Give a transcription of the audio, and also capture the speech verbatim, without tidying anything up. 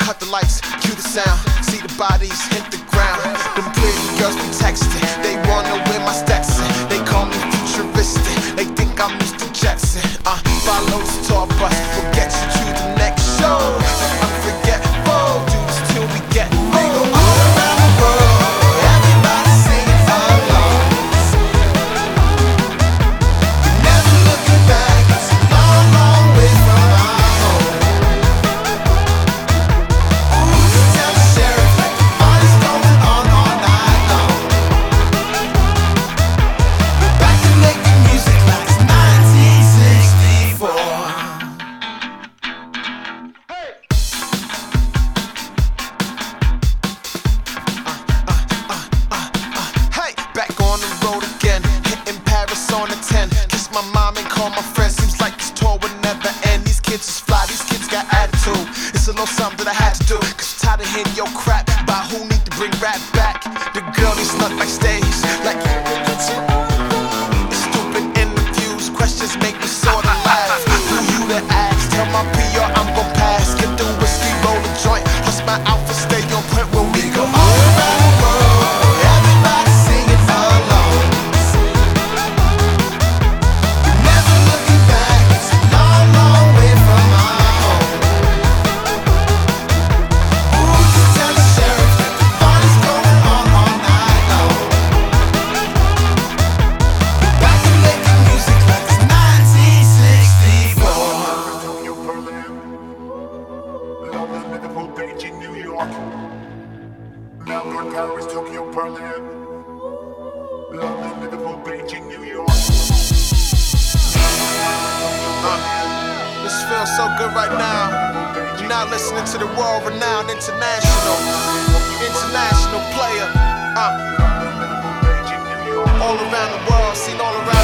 cut the lights, cue the sound, see the bodies hit the ground. Them pretty girls be texting, they wanna wear my Stetson. They call me futuristic, they think I'm Mister Jackson. Uh, follow the tour bus, we'll get you to the next show. Unforgettable, do this till we get old. They go all around the world, everybody singing along. We're never looking back, it's a long, long way from our home. Ooh, tell the sheriff like the party's going on all night long. We're back to making music like it's nineteen sixty-four. Back on the road again, hitting Paris on a ten. Kiss my mom and call my friends. Seems like this tour would never end. These kids is fly, these kids got attitude. It's a little something that I had to do, cause I'm tired of hearing your crap about who need to bring rap back. The girl needs slut backstage, like it's stupid interviews, questions make me sorta laugh. Who you to ask? Tell my P R I'm gon' pass. Get the whiskey, roll a joint, plus my outfit stay on point when we go all around the world. Everybody singing along. We're never looking back, it's a long, long way from our home. Ooh, just tell the sheriff that the party's going on all night long. We're back to making music like it's nineteen sixty-four. Tokyo, Berlin, London, Liverpool, Beijing, New York, Melbourne, Paris, Tokyo, Berlin, London, Liverpool, Beijing, New York. This feels so good right now. You're now listening to the world-renowned international, international player. Uh, all around the world, seen all around.